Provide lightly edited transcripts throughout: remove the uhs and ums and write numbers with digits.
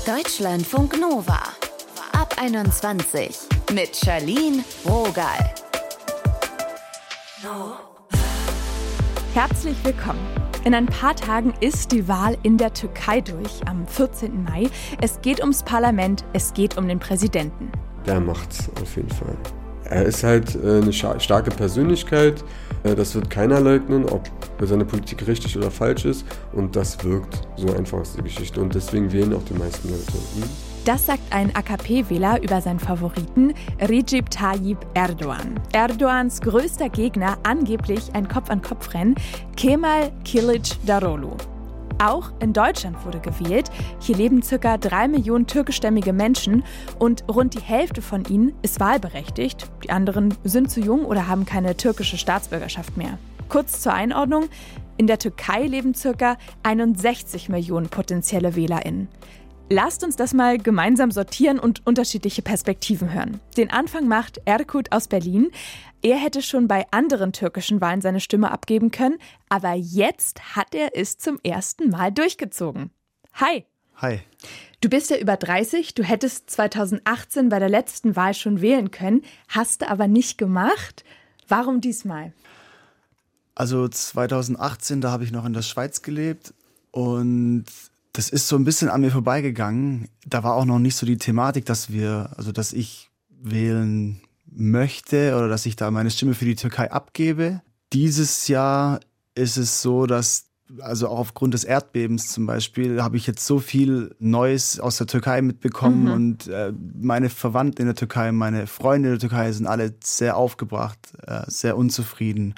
Deutschlandfunk Nova. Ab 21 mit Charlene Rogal. Herzlich willkommen. In ein paar Tagen ist die Wahl in der Türkei durch, am 14. Mai. Es geht ums Parlament, es geht um den Präsidenten. Der macht's auf jeden Fall. Er ist halt eine starke Persönlichkeit, das wird keiner leugnen, ob seine Politik richtig oder falsch ist, und das wirkt. So einfach ist die Geschichte und deswegen wählen auch die meisten Leute. Das sagt ein AKP-Wähler über seinen Favoriten Recep Tayyip Erdoğan. Erdogans größter Gegner, angeblich ein Kopf-an-Kopf-Rennen, Kemal Kılıçdaroğlu. Auch in Deutschland wurde gewählt. Hier leben ca. 3 Millionen türkischstämmige Menschen und rund die Hälfte von ihnen ist wahlberechtigt. Die anderen sind zu jung oder haben keine türkische Staatsbürgerschaft mehr. Kurz zur Einordnung: In der Türkei leben ca. 61 Millionen potenzielle WählerInnen. Lasst uns das mal gemeinsam sortieren und unterschiedliche Perspektiven hören. Den Anfang macht Erkut aus Berlin. Er hätte schon bei anderen türkischen Wahlen seine Stimme abgeben können, aber jetzt hat er es zum ersten Mal durchgezogen. Hi. Hi. Du bist ja über 30, du hättest 2018 bei der letzten Wahl schon wählen können, hast du aber nicht gemacht. Warum diesmal? Also 2018, da habe ich noch in der Schweiz gelebt und das ist so ein bisschen an mir vorbeigegangen. Da war auch noch nicht so die Thematik, dass ich wählen möchte oder dass ich da meine Stimme für die Türkei abgebe. Dieses Jahr ist es so, dass, also auch aufgrund des Erdbebens zum Beispiel, habe ich jetzt so viel Neues aus der Türkei mitbekommen und meine Verwandten in der Türkei, meine Freunde in der Türkei sind alle sehr aufgebracht, sehr unzufrieden.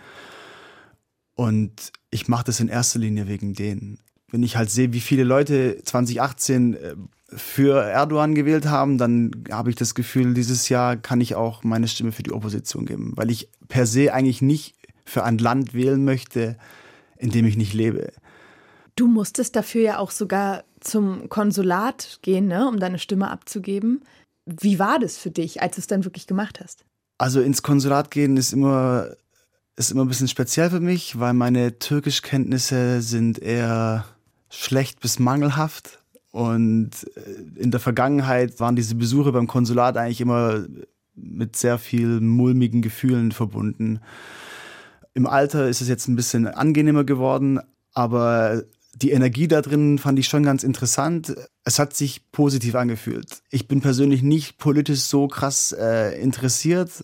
Und ich mache das in erster Linie wegen denen. Wenn ich halt sehe, wie viele Leute 2018 für Erdoğan gewählt haben, dann habe ich das Gefühl, dieses Jahr kann ich auch meine Stimme für die Opposition geben. Weil ich per se eigentlich nicht für ein Land wählen möchte, in dem ich nicht lebe. Du musstest dafür ja auch sogar zum Konsulat gehen, ne, um deine Stimme abzugeben. Wie war das für dich, als du es dann wirklich gemacht hast? Also ins Konsulat gehen ist immer ein bisschen speziell für mich, weil meine Türkischkenntnisse sind eher schlecht bis mangelhaft. Und in der Vergangenheit waren diese Besuche beim Konsulat eigentlich immer mit sehr viel mulmigen Gefühlen verbunden. Im Alter ist es jetzt ein bisschen angenehmer geworden, aber die Energie da drin fand ich schon ganz interessant. Es hat sich positiv angefühlt. Ich bin persönlich nicht politisch so krass interessiert,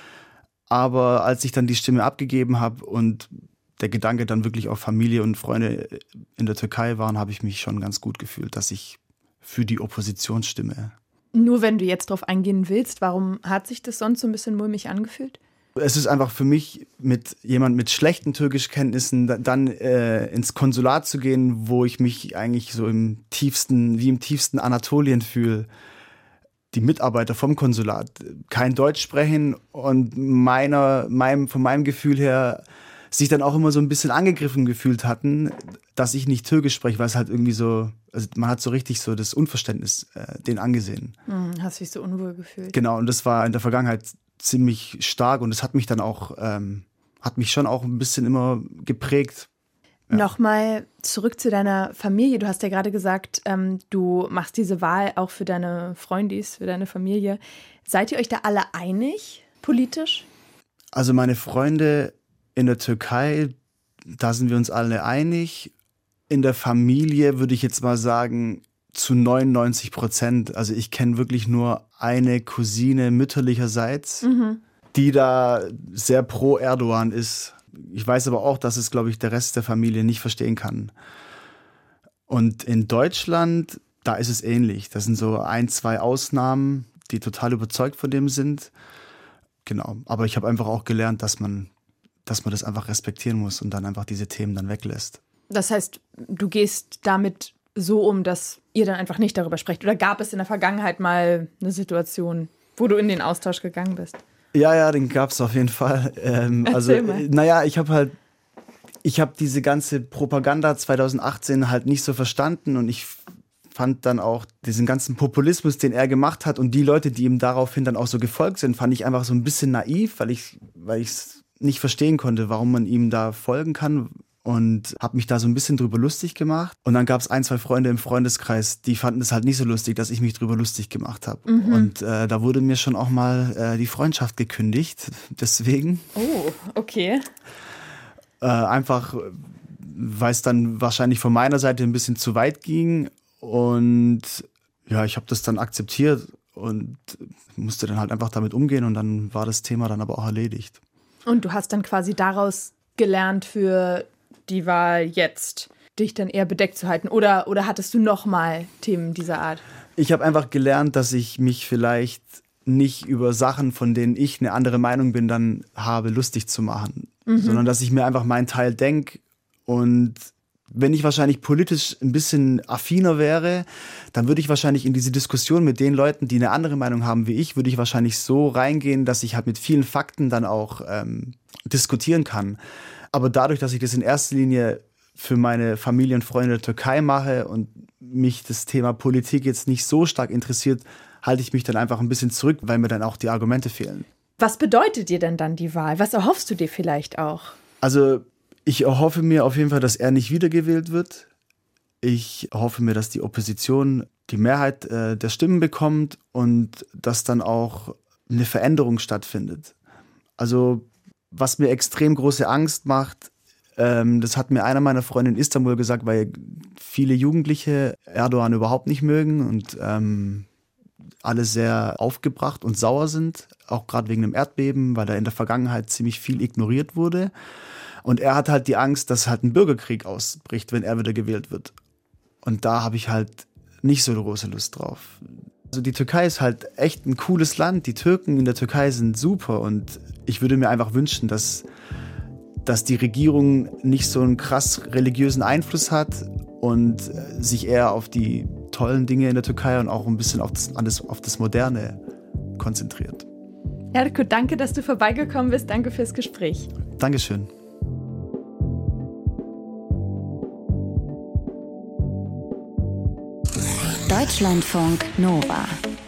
aber als ich dann die Stimme abgegeben habe und der Gedanke dann wirklich auf Familie und Freunde in der Türkei waren, habe ich mich schon ganz gut gefühlt, dass ich für die Opposition stimme. Nur wenn du jetzt drauf eingehen willst, warum hat sich das sonst so ein bisschen mulmig angefühlt? Es ist einfach für mich, mit jemand mit schlechten Türkischkenntnissen dann ins Konsulat zu gehen, wo ich mich eigentlich so im tiefsten Anatolien fühle. Die Mitarbeiter vom Konsulat kein Deutsch sprechen und von meinem Gefühl her sich dann auch immer so ein bisschen angegriffen gefühlt hatten, dass ich nicht Türkisch spreche, weil es halt irgendwie so, also man hat so richtig so das Unverständnis denen angesehen. Hast dich so unwohl gefühlt. Genau, und das war in der Vergangenheit ziemlich stark und das hat mich dann auch, hat mich schon auch ein bisschen immer geprägt. Ja. Nochmal zurück zu deiner Familie. Du hast ja gerade gesagt, du machst diese Wahl auch für deine Freundis, für deine Familie. Seid ihr euch da alle einig, politisch? Also meine Freunde in der Türkei, da sind wir uns alle einig. In der Familie würde ich jetzt mal sagen, zu 99%. Also ich kenne wirklich nur eine Cousine mütterlicherseits, die da sehr pro Erdoğan ist. Ich weiß aber auch, dass es, glaube ich, der Rest der Familie nicht verstehen kann. Und in Deutschland, da ist es ähnlich. Das sind so 1, 2 Ausnahmen, die total überzeugt von dem sind. Genau, aber ich habe einfach auch gelernt, dass man das einfach respektieren muss und dann einfach diese Themen dann weglässt. Das heißt, du gehst damit so um, dass ihr dann einfach nicht darüber sprecht? Oder gab es in der Vergangenheit mal eine Situation, wo du in den Austausch gegangen bist? Ja, den gab es auf jeden Fall. Ich habe diese ganze Propaganda 2018 halt nicht so verstanden und ich fand dann auch diesen ganzen Populismus, den er gemacht hat und die Leute, die ihm daraufhin dann auch so gefolgt sind, fand ich einfach so ein bisschen naiv, weil ich es nicht verstehen konnte, warum man ihm da folgen kann und habe mich da so ein bisschen drüber lustig gemacht. Und dann gab es 1, 2 Freunde im Freundeskreis, die fanden es halt nicht so lustig, dass ich mich drüber lustig gemacht habe. Und da wurde mir schon auch mal die Freundschaft gekündigt. Deswegen. Oh, okay. Einfach, weil es dann wahrscheinlich von meiner Seite ein bisschen zu weit ging. Und ja, ich habe das dann akzeptiert und musste dann halt einfach damit umgehen. Und dann war das Thema dann aber auch erledigt. Und du hast dann quasi daraus gelernt für die Wahl jetzt, dich dann eher bedeckt zu halten? Oder hattest du nochmal Themen dieser Art? Ich habe einfach gelernt, dass ich mich vielleicht nicht über Sachen, von denen ich eine andere Meinung bin, dann habe, lustig zu machen. Sondern dass ich mir einfach meinen Teil denke. Und wenn ich wahrscheinlich politisch ein bisschen affiner wäre, dann würde ich wahrscheinlich in diese Diskussion mit den Leuten, die eine andere Meinung haben wie ich, würde ich wahrscheinlich so reingehen, dass ich halt mit vielen Fakten dann auch diskutieren kann. Aber dadurch, dass ich das in erster Linie für meine Familie und Freunde der Türkei mache und mich das Thema Politik jetzt nicht so stark interessiert, halte ich mich dann einfach ein bisschen zurück, weil mir dann auch die Argumente fehlen. Was bedeutet dir denn dann die Wahl? Was erhoffst du dir vielleicht auch? Also ich erhoffe mir auf jeden Fall, dass er nicht wiedergewählt wird. Ich hoffe mir, dass die Opposition die Mehrheit der Stimmen bekommt und dass dann auch eine Veränderung stattfindet. Also was mir extrem große Angst macht, das hat mir einer meiner Freunde in Istanbul gesagt, weil viele Jugendliche Erdogan überhaupt nicht mögen und alle sehr aufgebracht und sauer sind, auch gerade wegen dem Erdbeben, weil da in der Vergangenheit ziemlich viel ignoriert wurde. Und er hat halt die Angst, dass halt ein Bürgerkrieg ausbricht, wenn er wieder gewählt wird. Und da habe ich halt nicht so große Lust drauf. Also die Türkei ist halt echt ein cooles Land. Die Türken in der Türkei sind super und ich würde mir einfach wünschen, dass die Regierung nicht so einen krass religiösen Einfluss hat und sich eher auf die tollen Dinge in der Türkei und auch ein bisschen auf das Moderne konzentriert. Erko, danke, dass du vorbeigekommen bist. Danke fürs Gespräch. Dankeschön. Deutschlandfunk Nova.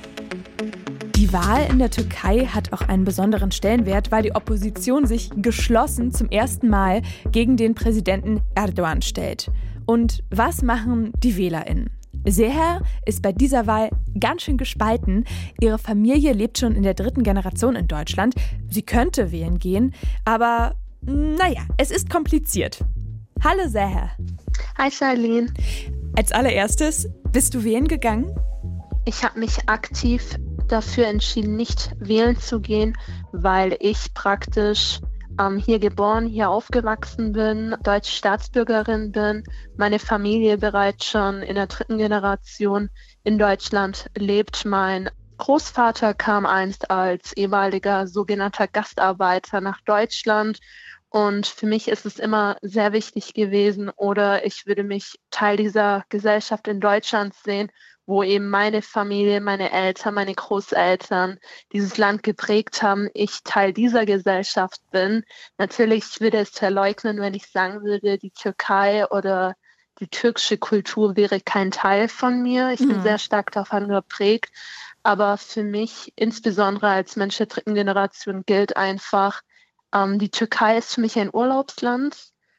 Die Wahl in der Türkei hat auch einen besonderen Stellenwert, weil die Opposition sich geschlossen zum ersten Mal gegen den Präsidenten Erdogan stellt. Und was machen die WählerInnen? Seher ist bei dieser Wahl ganz schön gespalten. Ihre Familie lebt schon in der 3. Generation in Deutschland. Sie könnte wählen gehen, aber naja, es ist kompliziert. Hallo Seher. Hi Charlene. Als allererstes, bist du wählen gegangen? Ich habe mich aktiv dafür entschieden, nicht wählen zu gehen, weil ich praktisch hier geboren, hier aufgewachsen bin, deutsche Staatsbürgerin bin, meine Familie bereits schon in der 3. Generation in Deutschland lebt. Mein Großvater kam einst als ehemaliger sogenannter Gastarbeiter nach Deutschland. Und für mich ist es immer sehr wichtig gewesen, oder ich würde mich Teil dieser Gesellschaft in Deutschland sehen, wo eben meine Familie, meine Eltern, meine Großeltern dieses Land geprägt haben, ich Teil dieser Gesellschaft bin. Natürlich würde es verleugnen, wenn ich sagen würde, die Türkei oder die türkische Kultur wäre kein Teil von mir. Ich bin sehr stark davon geprägt. Aber für mich, insbesondere als Mensch der 3. Generation, gilt einfach, die Türkei ist für mich ein Urlaubsland.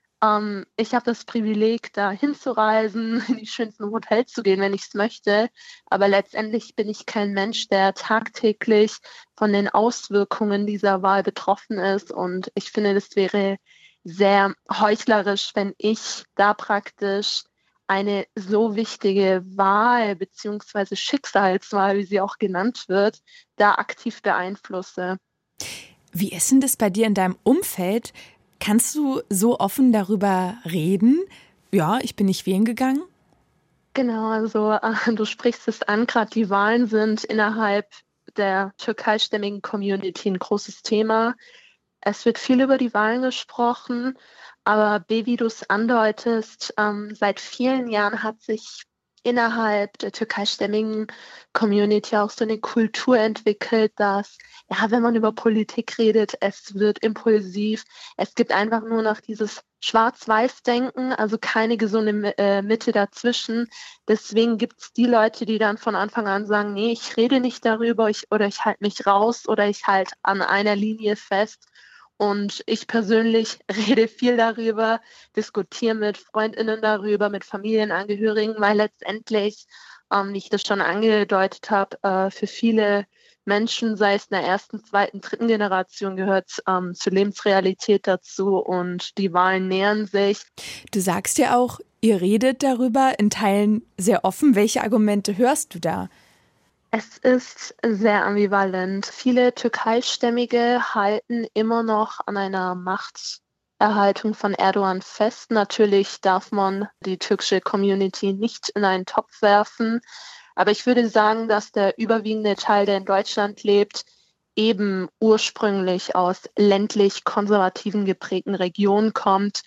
Ich habe das Privileg, da hinzureisen, in die schönsten Hotels zu gehen, wenn ich es möchte. Aber letztendlich bin ich kein Mensch, der tagtäglich von den Auswirkungen dieser Wahl betroffen ist. Und ich finde, das wäre sehr heuchlerisch, wenn ich da praktisch eine so wichtige Wahl bzw. Schicksalswahl, wie sie auch genannt wird, da aktiv beeinflusse. Wie ist denn das bei dir in deinem Umfeld? Kannst du so offen darüber reden? Ja, ich bin nicht wählen gegangen. Genau, also du sprichst es an, gerade die Wahlen sind innerhalb der türkeistämmigen Community ein großes Thema. Es wird viel über die Wahlen gesprochen, aber wie du es andeutest, seit vielen Jahren hat sich innerhalb der türkeistämmigen Community auch so eine Kultur entwickelt, dass, ja, wenn man über Politik redet, es wird impulsiv. Es gibt einfach nur noch dieses Schwarz-Weiß-Denken, also keine gesunde Mitte dazwischen. Deswegen gibt es die Leute, die dann von Anfang an sagen, nee, ich rede nicht darüber, oder ich halte mich raus oder ich halte an einer Linie fest. Und ich persönlich rede viel darüber, diskutiere mit FreundInnen darüber, mit Familienangehörigen, weil letztendlich, wie ich das schon angedeutet habe, für viele Menschen, sei es in der ersten, zweiten, dritten Generation, gehört zur Lebensrealität dazu und die Wahlen nähern sich. Du sagst ja auch, ihr redet darüber, in Teilen sehr offen. Welche Argumente hörst du da? Es ist sehr ambivalent. Viele Türkeistämmige halten immer noch an einer Machterhaltung von Erdogan fest. Natürlich darf man die türkische Community nicht in einen Topf werfen. Aber ich würde sagen, dass der überwiegende Teil, der in Deutschland lebt, eben ursprünglich aus ländlich konservativen geprägten Regionen kommt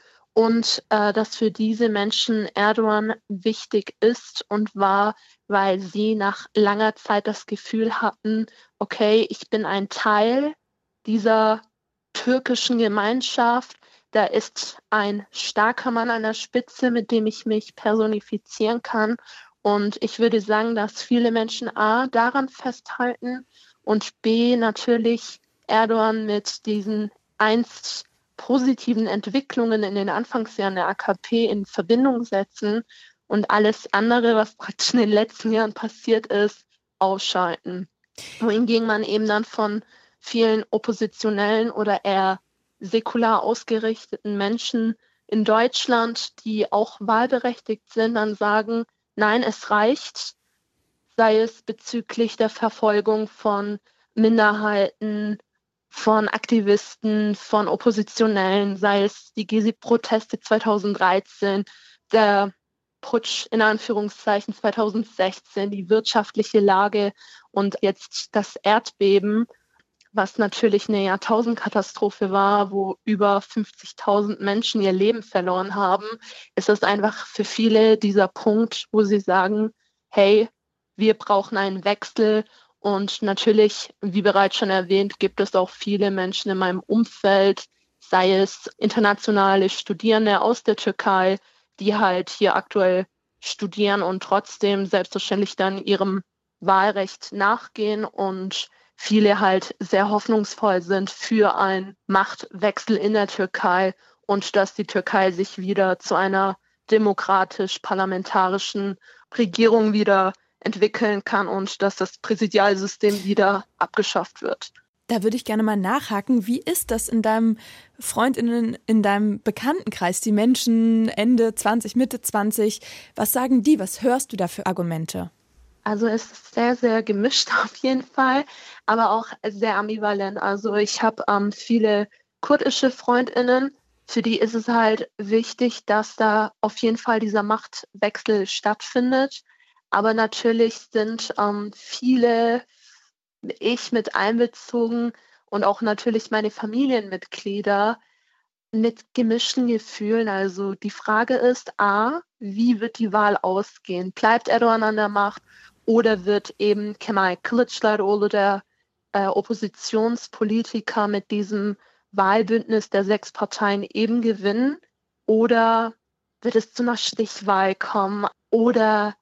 und dass für diese Menschen Erdogan wichtig ist und war, weil sie nach langer Zeit das Gefühl hatten, okay, ich bin ein Teil dieser türkischen Gemeinschaft, da ist ein starker Mann an der Spitze, mit dem ich mich personifizieren kann. Und ich würde sagen, dass viele Menschen A, daran festhalten und B, natürlich Erdogan mit diesen einst positiven Entwicklungen in den Anfangsjahren der AKP in Verbindung setzen und alles andere, was praktisch in den letzten Jahren passiert ist, ausschalten. Wohingegen man eben dann von vielen oppositionellen oder eher säkular ausgerichteten Menschen in Deutschland, die auch wahlberechtigt sind, dann sagen, nein, es reicht, sei es bezüglich der Verfolgung von Minderheiten, von Aktivisten, von Oppositionellen, sei es die Gezi-Proteste 2013, der Putsch in Anführungszeichen 2016, die wirtschaftliche Lage und jetzt das Erdbeben, was natürlich eine Jahrtausendkatastrophe war, wo über 50.000 Menschen ihr Leben verloren haben, ist es einfach für viele dieser Punkt, wo sie sagen, hey, wir brauchen einen Wechsel. Und natürlich, wie bereits schon erwähnt, gibt es auch viele Menschen in meinem Umfeld, sei es internationale Studierende aus der Türkei, die halt hier aktuell studieren und trotzdem selbstverständlich dann ihrem Wahlrecht nachgehen und viele halt sehr hoffnungsvoll sind für einen Machtwechsel in der Türkei und dass die Türkei sich wieder zu einer demokratisch-parlamentarischen Regierung wieder entwickeln kann und dass das Präsidialsystem wieder abgeschafft wird. Da würde ich gerne mal nachhaken. Wie ist das in deinem FreundInnen, in deinem Bekanntenkreis? Die Menschen Ende 20, Mitte 20, was sagen die? Was hörst du da für Argumente? Also es ist sehr, sehr gemischt auf jeden Fall, aber auch sehr ambivalent. Also ich habe viele kurdische FreundInnen, für die ist es halt wichtig, dass da auf jeden Fall dieser Machtwechsel stattfindet. Aber natürlich sind viele, ich mit einbezogen und auch natürlich meine Familienmitglieder mit gemischten Gefühlen. Also die Frage ist A, wie wird die Wahl ausgehen? Bleibt Erdogan an der Macht oder wird eben Kemal Kılıçdaroğlu, der Oppositionspolitiker, mit diesem Wahlbündnis der 6 Parteien eben gewinnen? Oder wird es zu einer Stichwahl kommen? Oder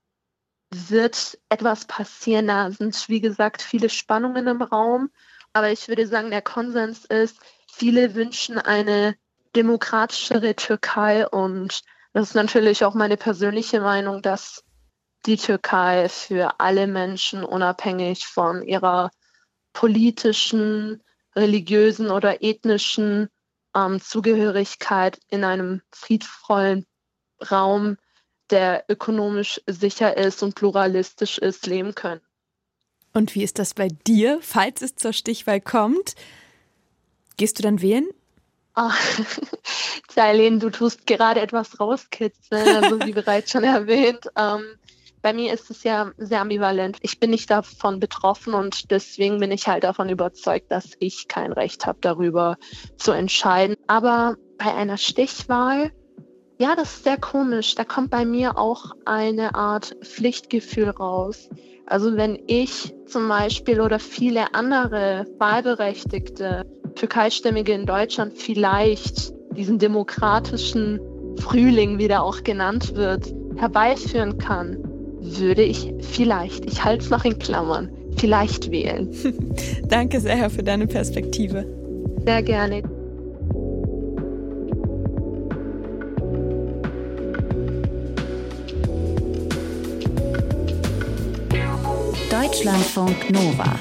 wird etwas passieren? Da sind, wie gesagt, viele Spannungen im Raum. Aber ich würde sagen, der Konsens ist, viele wünschen eine demokratischere Türkei. Und das ist natürlich auch meine persönliche Meinung, dass die Türkei für alle Menschen unabhängig von ihrer politischen, religiösen oder ethnischen Zugehörigkeit in einem friedvollen Raum, der ökonomisch sicher ist und pluralistisch ist, leben können. Und wie ist das bei dir, falls es zur Stichwahl kommt? Gehst du dann wählen? Eileen, du tust gerade etwas rauskitzeln, also wie bereits schon erwähnt. Bei mir ist es ja sehr ambivalent. Ich bin nicht davon betroffen und deswegen bin ich halt davon überzeugt, dass ich kein Recht habe, darüber zu entscheiden. Aber bei einer Stichwahl, ja, das ist sehr komisch. Da kommt bei mir auch eine Art Pflichtgefühl raus. Also wenn ich zum Beispiel oder viele andere wahlberechtigte Türkeistämmige in Deutschland vielleicht diesen demokratischen Frühling, wie der auch genannt wird, herbeiführen kann, würde ich vielleicht, ich halte es noch in Klammern, vielleicht wählen. Danke sehr für deine Perspektive. Sehr gerne. Deutschlandfunk Nova.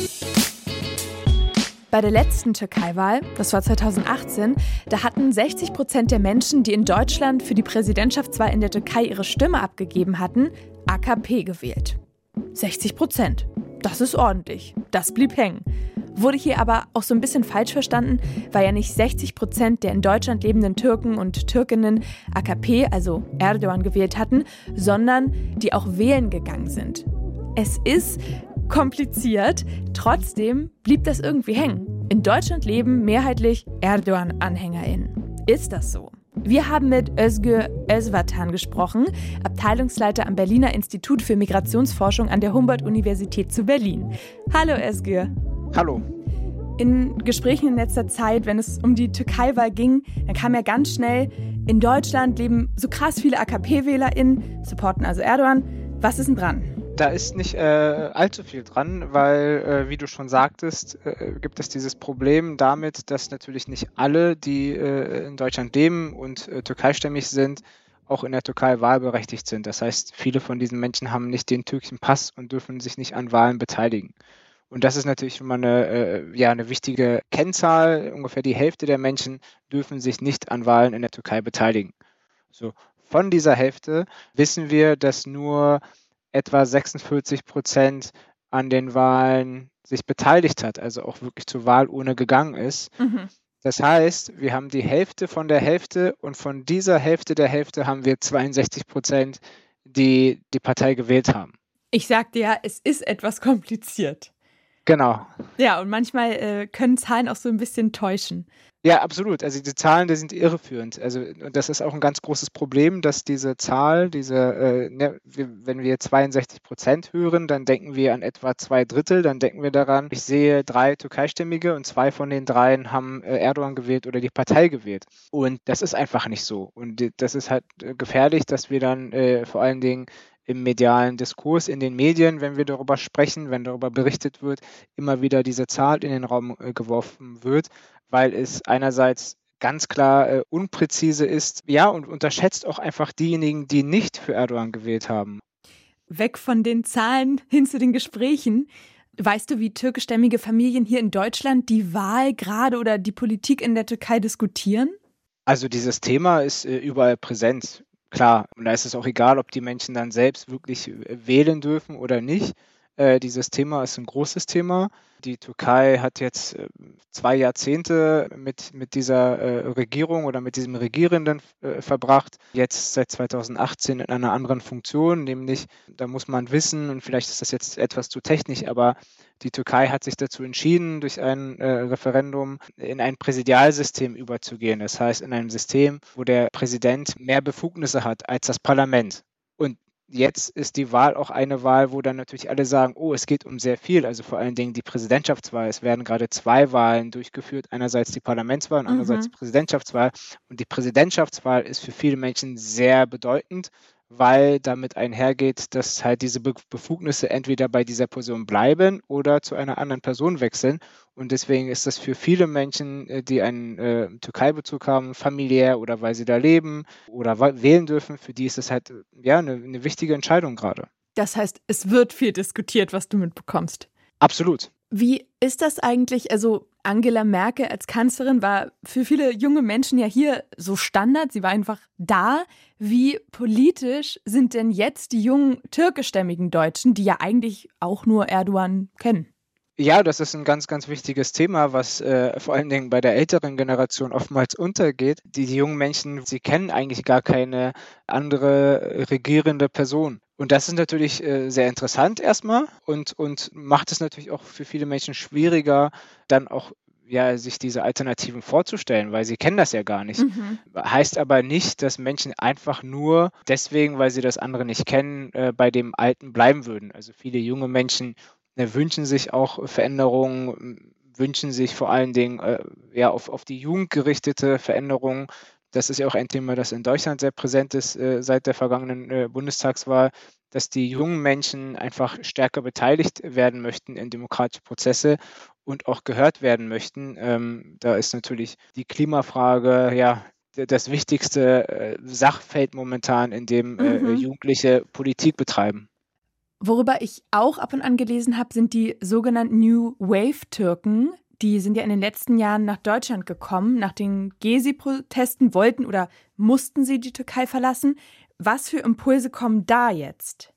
Bei der letzten Türkei-Wahl, das war 2018, da hatten 60% der Menschen, die in Deutschland für die Präsidentschaftswahl in der Türkei ihre Stimme abgegeben hatten, AKP gewählt. 60%. Das ist ordentlich. Das blieb hängen. Wurde hier aber auch so ein bisschen falsch verstanden, weil ja nicht 60% der in Deutschland lebenden Türken und Türkinnen AKP, also Erdogan, gewählt hatten, sondern die auch wählen gegangen sind. Es ist kompliziert, trotzdem blieb das irgendwie hängen. In Deutschland leben mehrheitlich Erdogan-AnhängerInnen. Ist das so? Wir haben mit Özgür Özvatan gesprochen, Abteilungsleiter am Berliner Institut für Migrationsforschung an der Humboldt-Universität zu Berlin. Hallo Özgür. Hallo. In Gesprächen in letzter Zeit, wenn es um die Türkei-Wahl ging, dann kam ja ganz schnell, in Deutschland leben so krass viele AKP-WählerInnen, supporten also Erdogan. Was ist denn dran? Da ist nicht allzu viel dran, weil, wie du schon sagtest, gibt es dieses Problem damit, dass natürlich nicht alle, die in Deutschland leben und türkeistämmig sind, auch in der Türkei wahlberechtigt sind. Das heißt, viele von diesen Menschen haben nicht den türkischen Pass und dürfen sich nicht an Wahlen beteiligen. Und das ist natürlich immer eine wichtige Kennzahl. Ungefähr die Hälfte der Menschen dürfen sich nicht an Wahlen in der Türkei beteiligen. So, von dieser Hälfte wissen wir, dass nur etwa 46% an den Wahlen sich beteiligt hat, also auch wirklich zur Wahlurne gegangen ist. Mhm. Das heißt, wir haben die Hälfte von der Hälfte und von dieser Hälfte der Hälfte haben wir 62%, die die Partei gewählt haben. Ich sagte ja, es ist etwas kompliziert. Genau. Ja, und manchmal können Zahlen auch so ein bisschen täuschen. Ja, absolut. Also die Zahlen, die sind irreführend. Also und das ist auch ein ganz großes Problem, dass diese Zahl, wenn wir 62% hören, dann denken wir an etwa 2/3, dann denken wir daran, ich sehe 3 Türkeistämmige und 2 von den 3 haben Erdogan gewählt oder die Partei gewählt. Und das ist einfach nicht so. Und das ist halt gefährlich, dass wir dann vor allen Dingen im medialen Diskurs, in den Medien, wenn wir darüber sprechen, wenn darüber berichtet wird, immer wieder diese Zahl in den Raum geworfen wird, weil es einerseits ganz klar unpräzise ist, ja, und unterschätzt auch einfach diejenigen, die nicht für Erdogan gewählt haben. Weg von den Zahlen hin zu den Gesprächen. Weißt du, wie türkischstämmige Familien hier in Deutschland die Wahl gerade oder die Politik in der Türkei diskutieren? Also dieses Thema ist überall präsent. Klar, und da ist es auch egal, ob die Menschen dann selbst wirklich wählen dürfen oder nicht. Dieses Thema ist ein großes Thema. Die Türkei hat jetzt 2 Jahrzehnte mit dieser Regierung oder mit diesem Regierenden verbracht. Jetzt seit 2018 in einer anderen Funktion, nämlich, da muss man wissen, und vielleicht ist das jetzt etwas zu technisch, aber die Türkei hat sich dazu entschieden, durch ein Referendum in ein Präsidialsystem überzugehen. Das heißt, in einem System, wo der Präsident mehr Befugnisse hat als das Parlament. Und jetzt ist die Wahl auch eine Wahl, wo dann natürlich alle sagen, oh, es geht um sehr viel, also vor allen Dingen die Präsidentschaftswahl. Es werden gerade 2 Wahlen durchgeführt, einerseits die Parlamentswahl und andererseits die Präsidentschaftswahl. Und die Präsidentschaftswahl ist für viele Menschen sehr bedeutend, weil damit einhergeht, dass halt diese Befugnisse entweder bei dieser Person bleiben oder zu einer anderen Person wechseln. Und deswegen ist das für viele Menschen, die einen Türkei-Bezug haben, familiär oder weil sie da leben oder wählen dürfen, für die ist das halt eine wichtige Entscheidung gerade. Das heißt, es wird viel diskutiert, was du mitbekommst. Absolut. Wie ist das eigentlich? Also Angela Merkel als Kanzlerin war für viele junge Menschen ja hier so Standard. Sie war einfach da. Wie politisch sind denn jetzt die jungen türkischstämmigen Deutschen, die ja eigentlich auch nur Erdogan kennen? Ja, das ist ein ganz, ganz wichtiges Thema, was vor allen Dingen bei der älteren Generation oftmals untergeht. Die jungen Menschen, sie kennen eigentlich gar keine andere regierende Person. Und das ist natürlich sehr interessant erstmal und macht es natürlich auch für viele Menschen schwieriger, dann auch sich diese Alternativen vorzustellen, weil sie kennen das ja gar nicht. Heißt aber nicht, dass Menschen einfach nur deswegen, weil sie das andere nicht kennen, bei dem Alten bleiben würden. Also viele junge Menschen wünschen sich auch Veränderungen, wünschen sich vor allen Dingen auf die Jugend gerichtete Veränderungen. Das ist ja auch ein Thema, das in Deutschland sehr präsent ist seit der vergangenen Bundestagswahl, dass die jungen Menschen einfach stärker beteiligt werden möchten in demokratische Prozesse und auch gehört werden möchten. Da ist natürlich die Klimafrage das wichtigste Sachfeld momentan, in dem Jugendliche Politik betreiben. Worüber ich auch ab und an gelesen habe, sind die sogenannten New Wave-Türken. Die sind ja in den letzten Jahren nach Deutschland gekommen. Nach den Gezi-Protesten wollten oder mussten sie die Türkei verlassen. Was für Impulse kommen da jetzt?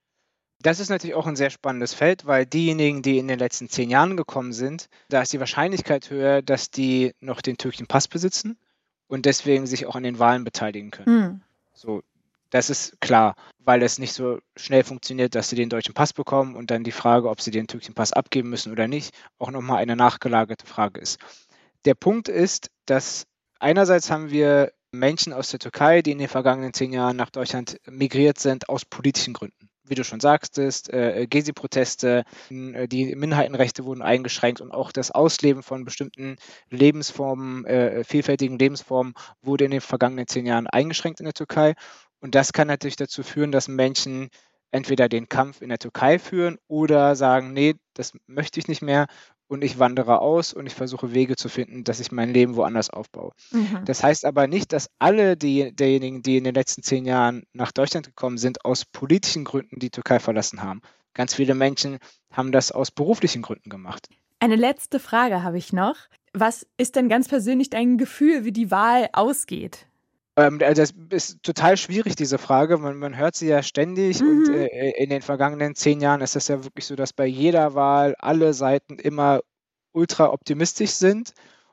Das ist natürlich auch ein sehr spannendes Feld, weil diejenigen, die in den letzten 10 Jahren gekommen sind, da ist die Wahrscheinlichkeit höher, dass die noch den türkischen Pass besitzen und deswegen sich auch an den Wahlen beteiligen können. So, das ist klar, weil es nicht so schnell funktioniert, dass sie den deutschen Pass bekommen und dann die Frage, ob sie den türkischen Pass abgeben müssen oder nicht, auch nochmal eine nachgelagerte Frage ist. Der Punkt ist, dass einerseits haben wir Menschen aus der Türkei, die in den vergangenen 10 Jahren nach Deutschland migriert sind, aus politischen Gründen. Wie du schon sagtest, Gezi-Proteste, die Minderheitenrechte wurden eingeschränkt und auch das Ausleben von bestimmten Lebensformen, vielfältigen Lebensformen, wurde in den vergangenen 10 Jahren eingeschränkt in der Türkei. Und das kann natürlich dazu führen, dass Menschen entweder den Kampf in der Türkei führen oder sagen, nee, das möchte ich nicht mehr und ich wandere aus und ich versuche Wege zu finden, dass ich mein Leben woanders aufbaue. Das heißt aber nicht, dass alle derjenigen, die in den letzten 10 Jahren nach Deutschland gekommen sind, aus politischen Gründen die Türkei verlassen haben. Ganz viele Menschen haben das aus beruflichen Gründen gemacht. Eine letzte Frage habe ich noch. Was ist denn ganz persönlich dein Gefühl, wie die Wahl ausgeht? Das ist total schwierig, diese Frage. Man hört sie ja ständig und in den vergangenen 10 Jahren ist es ja wirklich so, dass bei jeder Wahl alle Seiten immer ultra optimistisch sind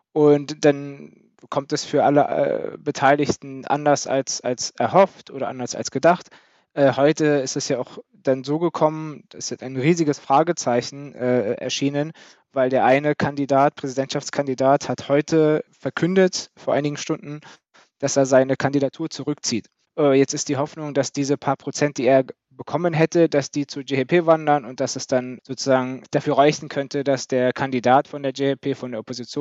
und dann kommt es für alle Beteiligten anders als erhofft oder anders als gedacht. Heute ist es ja auch dann so gekommen, es ist ein riesiges Fragezeichen erschienen, weil der eine Präsidentschaftskandidat hat heute verkündet, vor einigen Stunden, dass er seine Kandidatur zurückzieht. Jetzt ist die Hoffnung, dass diese paar Prozent, die er bekommen hätte, dass die zur JHP wandern und dass es dann sozusagen dafür reichen könnte, dass der Kandidat von der JHP, von dem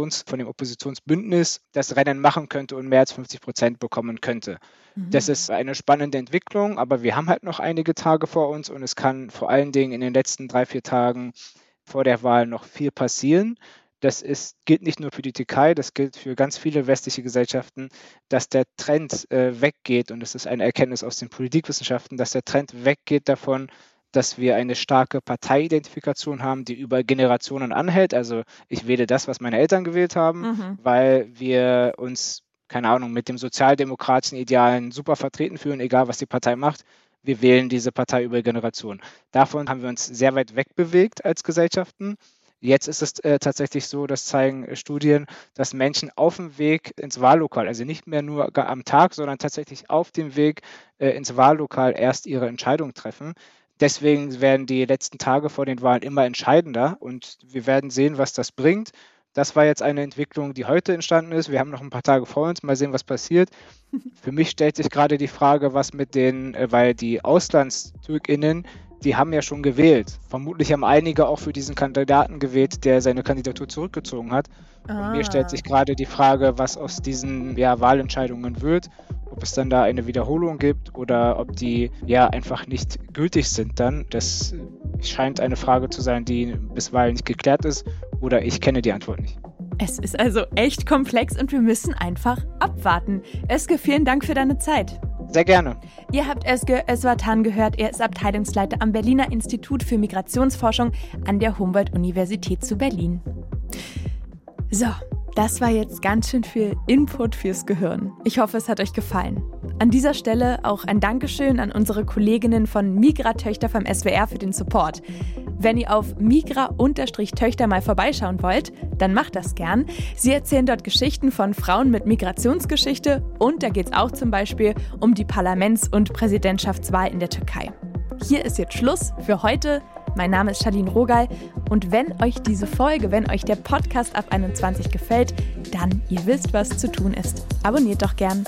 Oppositionsbündnis, das Rennen machen könnte und mehr als 50% bekommen könnte. Das ist eine spannende Entwicklung, aber wir haben halt noch einige Tage vor uns und es kann vor allen Dingen in den letzten 3-4 Tagen vor der Wahl noch viel passieren. Das gilt nicht nur für die Türkei, das gilt für ganz viele westliche Gesellschaften, dass der Trend weggeht, und das ist eine Erkenntnis aus den Politikwissenschaften, dass der Trend weggeht davon, dass wir eine starke Parteiidentifikation haben, die über Generationen anhält. Also ich wähle das, was meine Eltern gewählt haben, weil wir uns, keine Ahnung, mit dem sozialdemokratischen Idealen super vertreten fühlen, egal was die Partei macht. Wir wählen diese Partei über Generationen. Davon haben wir uns sehr weit wegbewegt als Gesellschaften. Jetzt ist es tatsächlich so, das zeigen Studien, dass Menschen auf dem Weg ins Wahllokal, also nicht mehr nur am Tag, sondern tatsächlich auf dem Weg ins Wahllokal erst ihre Entscheidung treffen. Deswegen werden die letzten Tage vor den Wahlen immer entscheidender und wir werden sehen, was das bringt. Das war jetzt eine Entwicklung, die heute entstanden ist. Wir haben noch ein paar Tage vor uns, mal sehen, was passiert. Für mich stellt sich gerade die Frage, was mit weil die AuslandstürkInnen, die haben ja schon gewählt. Vermutlich haben einige auch für diesen Kandidaten gewählt, der seine Kandidatur zurückgezogen hat. Und mir stellt sich gerade die Frage, was aus diesen Wahlentscheidungen wird, ob es dann da eine Wiederholung gibt oder ob die einfach nicht gültig sind dann. Das scheint eine Frage zu sein, die bisweilen nicht geklärt ist, oder ich kenne die Antwort nicht. Es ist also echt komplex und wir müssen einfach abwarten. Özge, vielen Dank für deine Zeit. Sehr gerne. Ihr habt Özge Özvatan gehört. Er ist Abteilungsleiter am Berliner Institut für Migrationsforschung an der Humboldt-Universität zu Berlin. So, das war jetzt ganz schön viel Input fürs Gehirn. Ich hoffe, es hat euch gefallen. An dieser Stelle auch ein Dankeschön an unsere Kolleginnen von Migra-Töchter vom SWR für den Support. Wenn ihr auf migra-töchter mal vorbeischauen wollt, dann macht das gern. Sie erzählen dort Geschichten von Frauen mit Migrationsgeschichte und da geht es auch zum Beispiel um die Parlaments- und Präsidentschaftswahl in der Türkei. Hier ist jetzt Schluss für heute. Mein Name ist Charlene Rogal und wenn euch diese Folge, wenn euch der Podcast ab 21 gefällt, dann ihr wisst, was zu tun ist. Abonniert doch gern.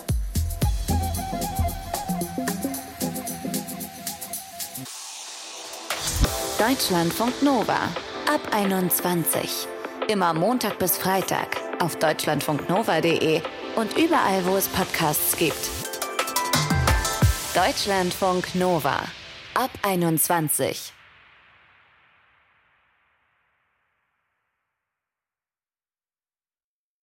Deutschlandfunk Nova ab 21. Immer Montag bis Freitag auf deutschlandfunknova.de und überall, wo es Podcasts gibt. Deutschlandfunk Nova ab 21.